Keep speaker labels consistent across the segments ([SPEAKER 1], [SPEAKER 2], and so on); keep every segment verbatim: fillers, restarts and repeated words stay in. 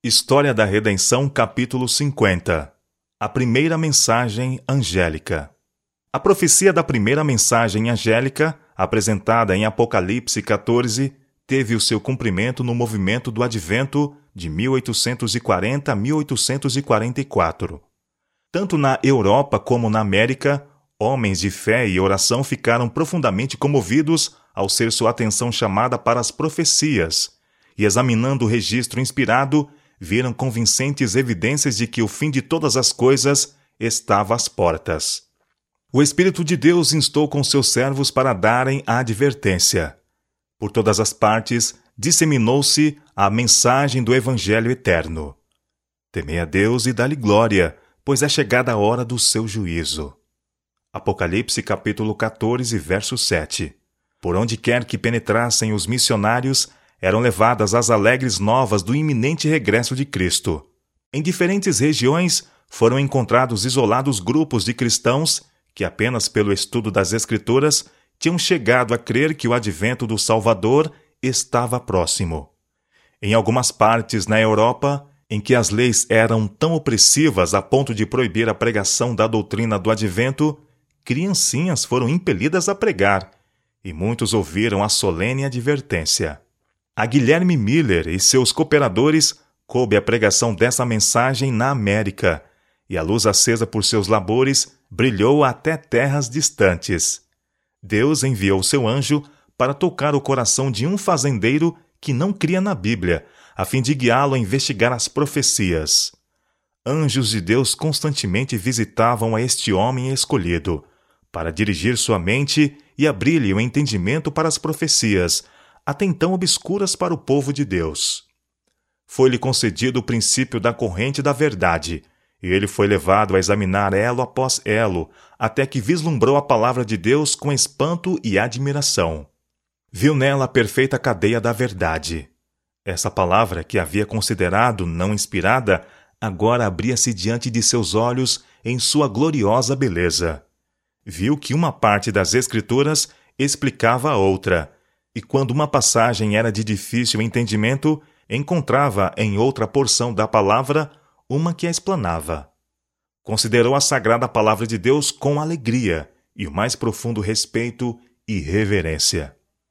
[SPEAKER 1] História da Redenção, capítulo cinquenta. A primeira mensagem angélica. A profecia da primeira mensagem angélica, apresentada em Apocalipse quatorze, teve o seu cumprimento no movimento do Advento de mil oitocentos e quarenta a mil oitocentos e quarenta e quatro. Tanto na Europa como na América, homens de fé e oração ficaram profundamente comovidos ao ser sua atenção chamada para as profecias, e examinando o registro inspirado, viram convincentes evidências de que o fim de todas as coisas estava às portas. O Espírito de Deus instou com seus servos para darem a advertência. Por todas as partes, disseminou-se a mensagem do Evangelho eterno. Temei a Deus e dá-lhe glória, pois é chegada a hora do seu juízo. Apocalipse capítulo quatorze, verso sete. Por onde quer que penetrassem os missionários, eram levadas as alegres novas do iminente regresso de Cristo. Em diferentes regiões foram encontrados isolados grupos de cristãos que, apenas pelo estudo das Escrituras, tinham chegado a crer que o advento do Salvador estava próximo. Em algumas partes na Europa, em que as leis eram tão opressivas a ponto de proibir a pregação da doutrina do advento, criancinhas foram impelidas a pregar, e muitos ouviram a solene advertência. A Guilherme Miller e seus cooperadores coube a pregação dessa mensagem na América, e a luz acesa por seus labores brilhou até terras distantes. Deus enviou seu anjo para tocar o coração de um fazendeiro que não cria na Bíblia, a fim de guiá-lo a investigar as profecias. Anjos de Deus constantemente visitavam a este homem escolhido, para dirigir sua mente e abrir-lhe o entendimento para as profecias, até então obscuras para o povo de Deus. Foi-lhe concedido o princípio da corrente da verdade, e ele foi levado a examinar elo após elo, até que vislumbrou a palavra de Deus com espanto e admiração. Viu nela a perfeita cadeia da verdade. Essa palavra, que havia considerado não inspirada, agora abria-se diante de seus olhos em sua gloriosa beleza. Viu que uma parte das Escrituras explicava a outra, e quando uma passagem era de difícil entendimento, encontrava em outra porção da palavra uma que a explanava. Considerou a sagrada palavra de Deus com alegria e o mais profundo respeito e reverência.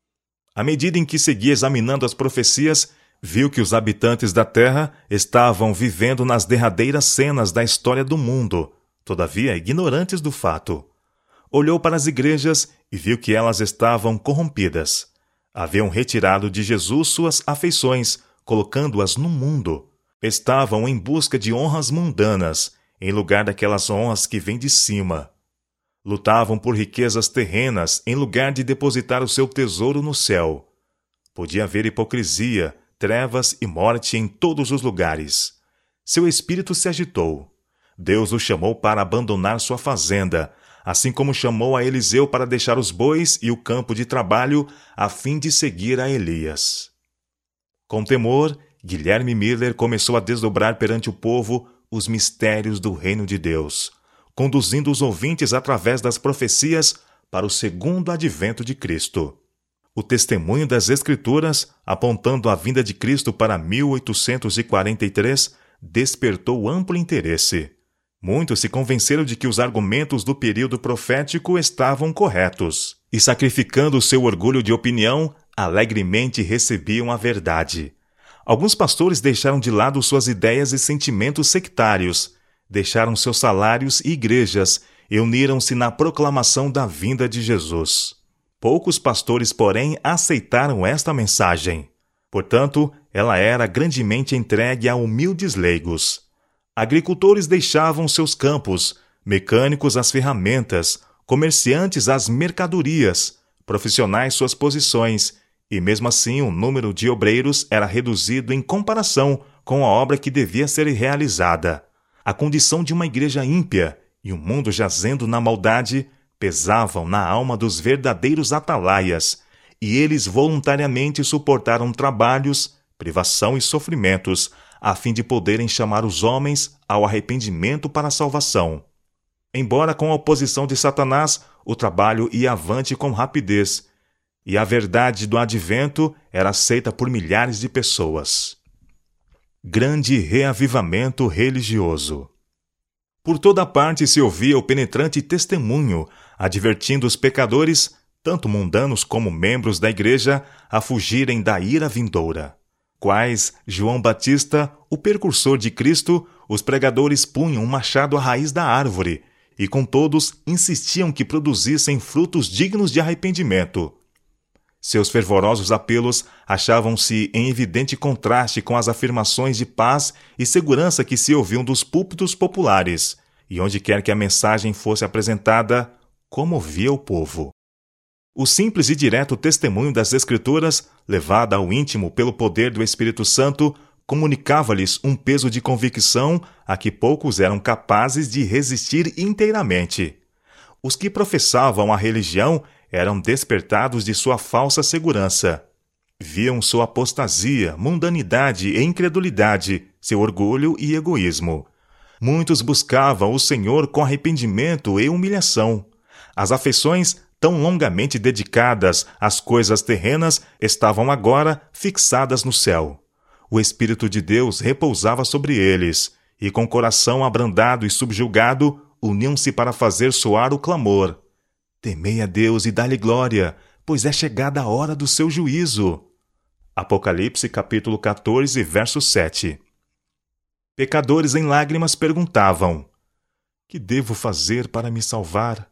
[SPEAKER 1] À medida em que seguia examinando as profecias, viu que os habitantes da terra estavam vivendo nas derradeiras cenas da história do mundo, todavia ignorantes do fato. Olhou para as igrejas e viu que elas estavam corrompidas. Haviam retirado de Jesus suas afeições, colocando-as no mundo. Estavam em busca de honras mundanas, em lugar daquelas honras que vêm de cima. Lutavam por riquezas terrenas, em lugar de depositar o seu tesouro no céu. Podia haver hipocrisia, trevas e morte em todos os lugares. Seu espírito se agitou. Deus o chamou para abandonar sua fazenda, assim como chamou a Eliseu para deixar os bois e o campo de trabalho a fim de seguir a Elias. Com temor, Guilherme Miller começou a desdobrar perante o povo os mistérios do reino de Deus, conduzindo os ouvintes através das profecias para o segundo advento de Cristo. O testemunho das Escrituras, apontando a vinda de Cristo para mil oitocentos e quarenta e três, despertou amplo interesse. Muitos se convenceram de que os argumentos do período profético estavam corretos, e, sacrificando o seu orgulho de opinião, alegremente recebiam a verdade. Alguns pastores deixaram de lado suas ideias e sentimentos sectários, deixaram seus salários e igrejas e uniram-se na proclamação da vinda de Jesus. Poucos pastores, porém, aceitaram esta mensagem. Portanto, ela era grandemente entregue a humildes leigos. Agricultores deixavam seus campos, mecânicos as ferramentas, comerciantes as mercadorias, profissionais suas posições, e mesmo assim o número de obreiros era reduzido em comparação com a obra que devia ser realizada. A condição de uma igreja ímpia e o mundo jazendo na maldade pesavam na alma dos verdadeiros atalaias, e eles voluntariamente suportaram trabalhos, privação e sofrimentos, a fim de poderem chamar os homens ao arrependimento para a salvação. Embora com a oposição de Satanás, o trabalho ia avante com rapidez, e a verdade do advento era aceita por milhares de pessoas. grande reavivamento religioso. Por toda parte se ouvia o penetrante testemunho, advertindo os pecadores, tanto mundanos como membros da igreja, a fugirem da ira vindoura. Quais João Batista, o precursor de Cristo, os pregadores punham um machado à raiz da árvore, e com todos insistiam que produzissem frutos dignos de arrependimento. Seus fervorosos apelos achavam-se em evidente contraste com as afirmações de paz e segurança que se ouviam dos púlpitos populares, e onde quer que a mensagem fosse apresentada, comovia o povo. O simples e direto testemunho das Escrituras, levada ao íntimo pelo poder do Espírito Santo, comunicava-lhes um peso de convicção a que poucos eram capazes de resistir inteiramente. Os que professavam a religião eram despertados de sua falsa segurança. Viam sua apostasia, mundanidade e incredulidade, seu orgulho e egoísmo. Muitos buscavam o Senhor com arrependimento e humilhação. As afeições, tão longamente dedicadas às coisas terrenas, estavam agora fixadas no céu. O Espírito de Deus repousava sobre eles, e com coração abrandado e subjugado, uniam-se para fazer soar o clamor: temei a Deus e dá-lhe glória, pois é chegada a hora do seu juízo. Apocalipse capítulo quatorze, verso sete. Pecadores em lágrimas perguntavam: que devo fazer para me salvar?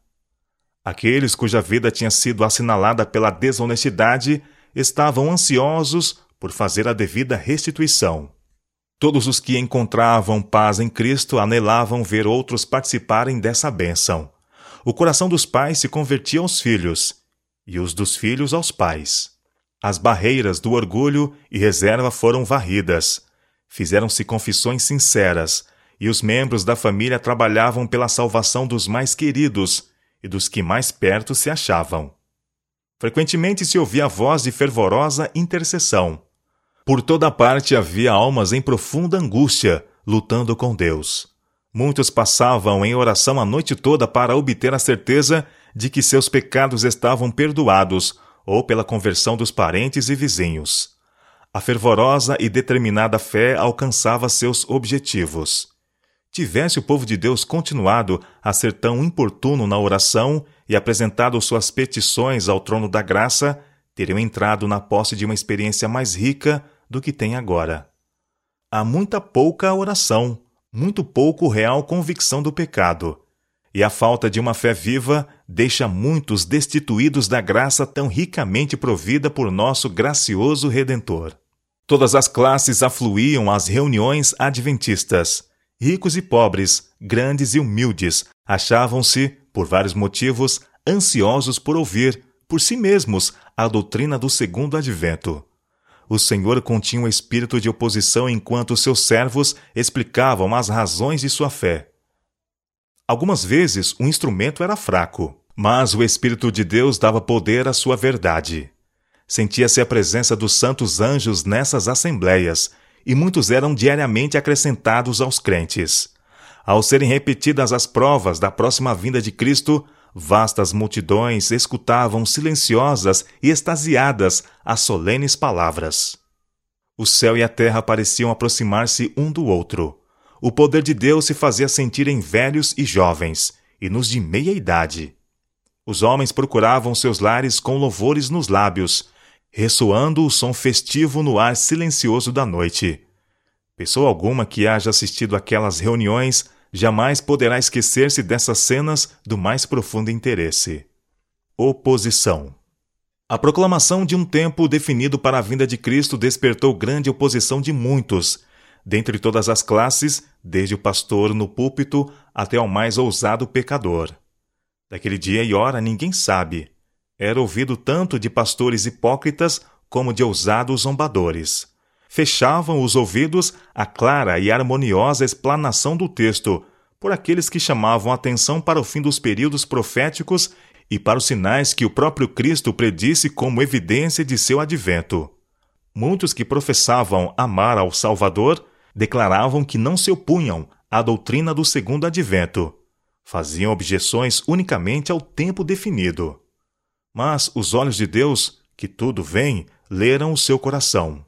[SPEAKER 1] Aqueles cuja vida tinha sido assinalada pela desonestidade estavam ansiosos por fazer a devida restituição. Todos os que encontravam paz em Cristo anelavam ver outros participarem dessa bênção. O coração dos pais se convertia aos filhos, e os dos filhos aos pais. As barreiras do orgulho e reserva foram varridas. Fizeram-se confissões sinceras, e os membros da família trabalhavam pela salvação dos mais queridos e dos que mais perto se achavam. Frequentemente se ouvia a voz de fervorosa intercessão. Por toda parte havia almas em profunda angústia, lutando com Deus. Muitos passavam em oração a noite toda para obter a certeza de que seus pecados estavam perdoados, ou pela conversão dos parentes e vizinhos. A fervorosa e determinada fé alcançava seus objetivos. Tivesse o povo de Deus continuado a ser tão importuno na oração e apresentado suas petições ao trono da graça, teriam entrado na posse de uma experiência mais rica do que tem agora. Há muita pouca oração, muito pouco real convicção do pecado, e a falta de uma fé viva deixa muitos destituídos da graça tão ricamente provida por nosso gracioso Redentor. Todas as classes afluíam às reuniões adventistas. Ricos e pobres, grandes e humildes, achavam-se, por vários motivos, ansiosos por ouvir, por si mesmos, a doutrina do segundo advento. O Senhor continha um espírito de oposição enquanto seus servos explicavam as razões de sua fé. Algumas vezes o instrumento era fraco, mas o Espírito de Deus dava poder à sua verdade. Sentia-se a presença dos santos anjos nessas assembleias, e muitos eram diariamente acrescentados aos crentes. Ao serem repetidas as provas da próxima vinda de Cristo, vastas multidões escutavam silenciosas e extasiadas as solenes palavras. O céu e a terra pareciam aproximar-se um do outro. O poder de Deus se fazia sentir em velhos e jovens, e nos de meia idade. Os homens procuravam seus lares com louvores nos lábios, ressoando o som festivo no ar silencioso da noite. Pessoa alguma que haja assistido àquelas reuniões jamais poderá esquecer-se dessas cenas do mais profundo interesse. Oposição. A proclamação de um tempo definido para a vinda de Cristo despertou grande oposição de muitos, dentre todas as classes, desde o pastor no púlpito até ao mais ousado pecador. Daquele dia e hora ninguém sabe. Era ouvido tanto de pastores hipócritas como de ousados zombadores. Fechavam os ouvidos à clara e harmoniosa explanação do texto, por aqueles que chamavam atenção para o fim dos períodos proféticos e para os sinais que o próprio Cristo predisse como evidência de seu advento. Muitos que professavam amar ao Salvador declaravam que não se opunham à doutrina do segundo advento. Faziam objeções unicamente ao tempo definido. Mas os olhos de Deus, que tudo veem, leram o seu coração.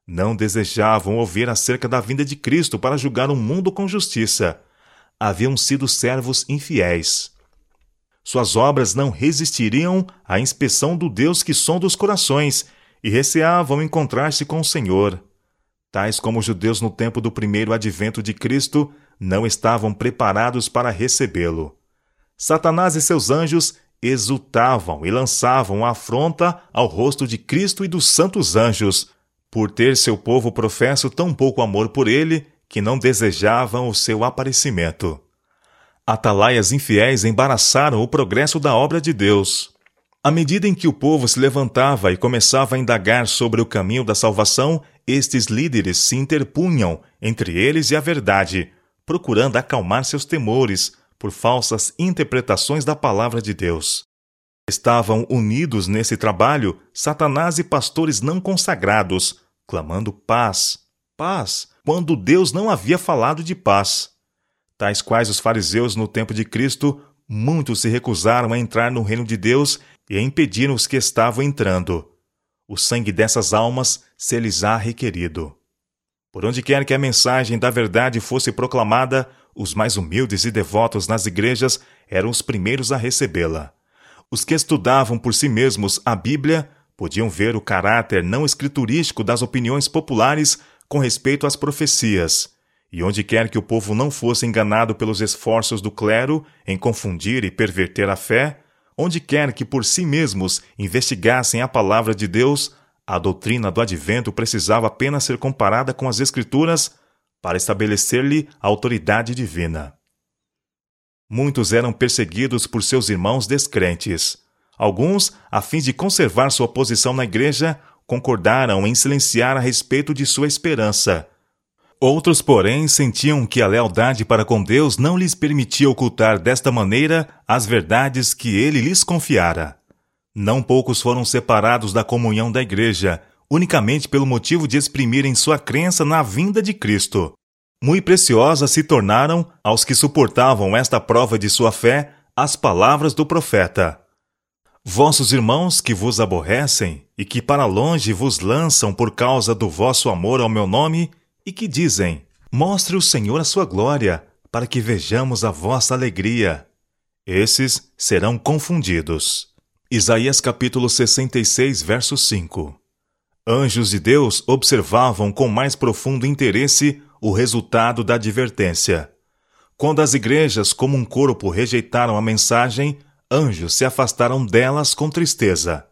[SPEAKER 1] Não desejavam ouvir acerca da vinda de Cristo para julgar o mundo com justiça. Haviam sido servos infiéis. Suas obras não resistiriam à inspeção do Deus que sonda os corações e receavam encontrar-se com o Senhor. Tais como os judeus no tempo do primeiro advento de Cristo, não estavam preparados para recebê-lo. Satanás e seus anjos exultavam e lançavam a afronta ao rosto de Cristo e dos santos anjos, por ter seu povo professo tão pouco amor por ele que não desejavam o seu aparecimento. Atalaias infiéis embaraçaram o progresso da obra de Deus. À medida em que o povo se levantava e começava a indagar sobre o caminho da salvação, estes líderes se interpunham entre eles e a verdade, procurando acalmar seus temores por falsas interpretações da palavra de Deus. Estavam unidos nesse trabalho Satanás e pastores não consagrados, clamando paz, paz, quando Deus não havia falado de paz. Tais quais os fariseus no tempo de Cristo, muitos se recusaram a entrar no reino de Deus e impediram os que estavam entrando. O sangue dessas almas se lhes há requerido. Por onde quer que a mensagem da verdade fosse proclamada, os mais humildes e devotos nas igrejas eram os primeiros a recebê-la. Os que estudavam por si mesmos a Bíblia podiam ver o caráter não escriturístico das opiniões populares com respeito às profecias, e onde quer que o povo não fosse enganado pelos esforços do clero em confundir e perverter a fé, onde quer que por si mesmos investigassem a palavra de Deus, a doutrina do advento precisava apenas ser comparada com as Escrituras para estabelecer-lhe a autoridade divina. Muitos eram perseguidos por seus irmãos descrentes. Alguns, a fim de conservar sua posição na igreja, concordaram em silenciar a respeito de sua esperança. Outros, porém, sentiam que a lealdade para com Deus não lhes permitia ocultar desta maneira as verdades que ele lhes confiara. Não poucos foram separados da comunhão da igreja, unicamente pelo motivo de exprimirem sua crença na vinda de Cristo. Muito preciosas se tornaram, aos que suportavam esta prova de sua fé, as palavras do profeta. Vossos irmãos que vos aborrecem e que para longe vos lançam por causa do vosso amor ao meu nome, e que dizem, mostre o Senhor a sua glória, para que vejamos a vossa alegria. Esses serão confundidos. Isaías capítulo sessenta e seis, verso cinco. Anjos de Deus observavam com mais profundo interesse o resultado da advertência. Quando as igrejas como um corpo rejeitaram a mensagem, anjos se afastaram delas com tristeza.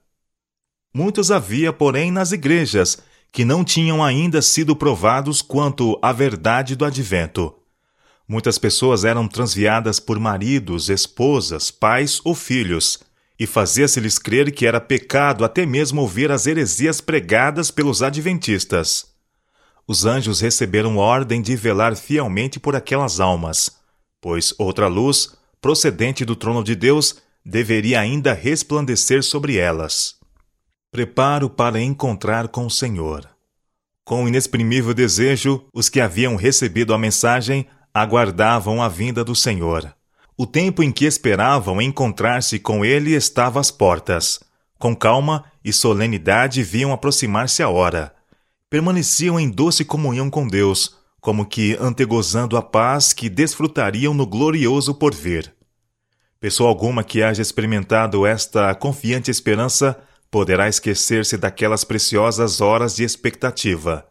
[SPEAKER 1] Muitos havia, porém, nas igrejas, que não tinham ainda sido provados quanto à verdade do advento. Muitas pessoas eram transviadas por maridos, esposas, pais ou filhos, e fazia-se-lhes crer que era pecado até mesmo ouvir as heresias pregadas pelos adventistas. Os anjos receberam ordem de velar fielmente por aquelas almas, pois outra luz, procedente do trono de Deus, deveria ainda resplandecer sobre elas. Preparo para encontrar com o Senhor. Com inexprimível desejo, os que haviam recebido a mensagem aguardavam a vinda do Senhor. O tempo em que esperavam encontrar-se com ele estava às portas. Com calma e solenidade viam aproximar-se a hora. Permaneciam em doce comunhão com Deus, como que antegozando a paz que desfrutariam no glorioso porvir. Pessoa alguma que haja experimentado esta confiante esperança poderá esquecer-se daquelas preciosas horas de expectativa.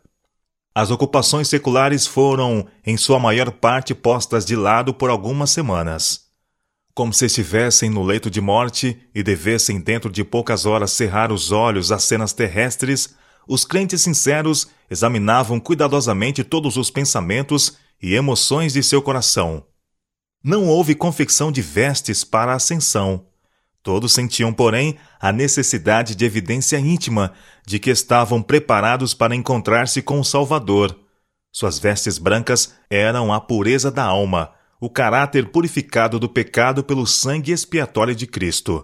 [SPEAKER 1] As ocupações seculares foram, em sua maior parte, postas de lado por algumas semanas. Como se estivessem no leito de morte e devessem dentro de poucas horas cerrar os olhos às cenas terrestres, os crentes sinceros examinavam cuidadosamente todos os pensamentos e emoções de seu coração. Não houve confecção de vestes para a ascensão. Todos sentiam, porém, a necessidade de evidência íntima de que estavam preparados para encontrar-se com o Salvador. Suas vestes brancas eram a pureza da alma, o caráter purificado do pecado pelo sangue expiatório de Cristo.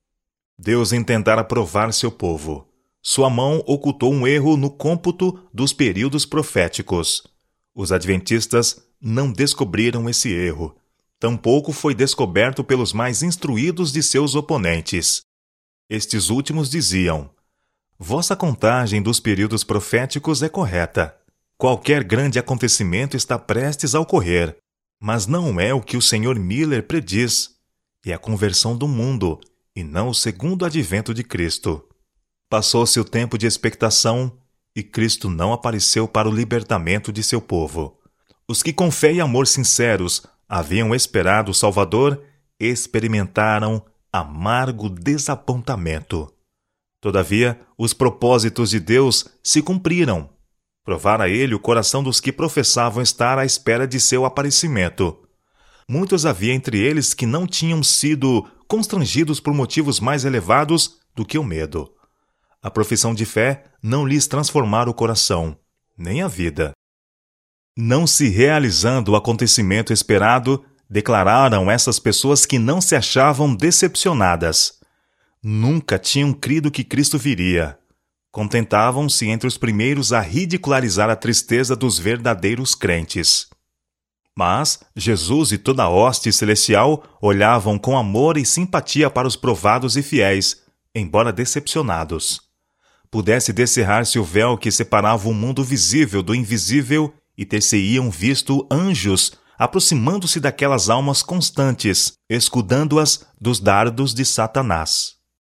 [SPEAKER 1] Deus intentara provar seu povo. Sua mão ocultou um erro no cômputo dos períodos proféticos. Os adventistas não descobriram esse erro. Tampouco foi descoberto pelos mais instruídos de seus oponentes. Estes últimos diziam: Vossa contagem dos períodos proféticos é correta. Qualquer grande acontecimento está prestes a ocorrer, mas não é o que o senhor Miller prediz. É a conversão do mundo, e não o segundo advento de Cristo. Passou-se o tempo de expectação, e Cristo não apareceu para o libertamento de seu povo. Os que com fé e amor sinceros haviam esperado o Salvador experimentaram amargo desapontamento. Todavia, os propósitos de Deus se cumpriram. Provara ele o coração dos que professavam estar à espera de seu aparecimento. Muitos havia entre eles que não tinham sido constrangidos por motivos mais elevados do que o medo. A profissão de fé não lhes transformara o coração, nem a vida. Não se realizando o acontecimento esperado, declararam essas pessoas que não se achavam decepcionadas. Nunca tinham crido que Cristo viria. Contentavam-se entre os primeiros a ridicularizar a tristeza dos verdadeiros crentes. Mas Jesus e toda a hoste celestial olhavam com amor e simpatia para os provados e fiéis, embora decepcionados. Pudesse descerrar-se o véu que separava o mundo visível do invisível e ter-se-iam visto anjos aproximando-se daquelas almas constantes, escudando-as dos dardos de Satanás.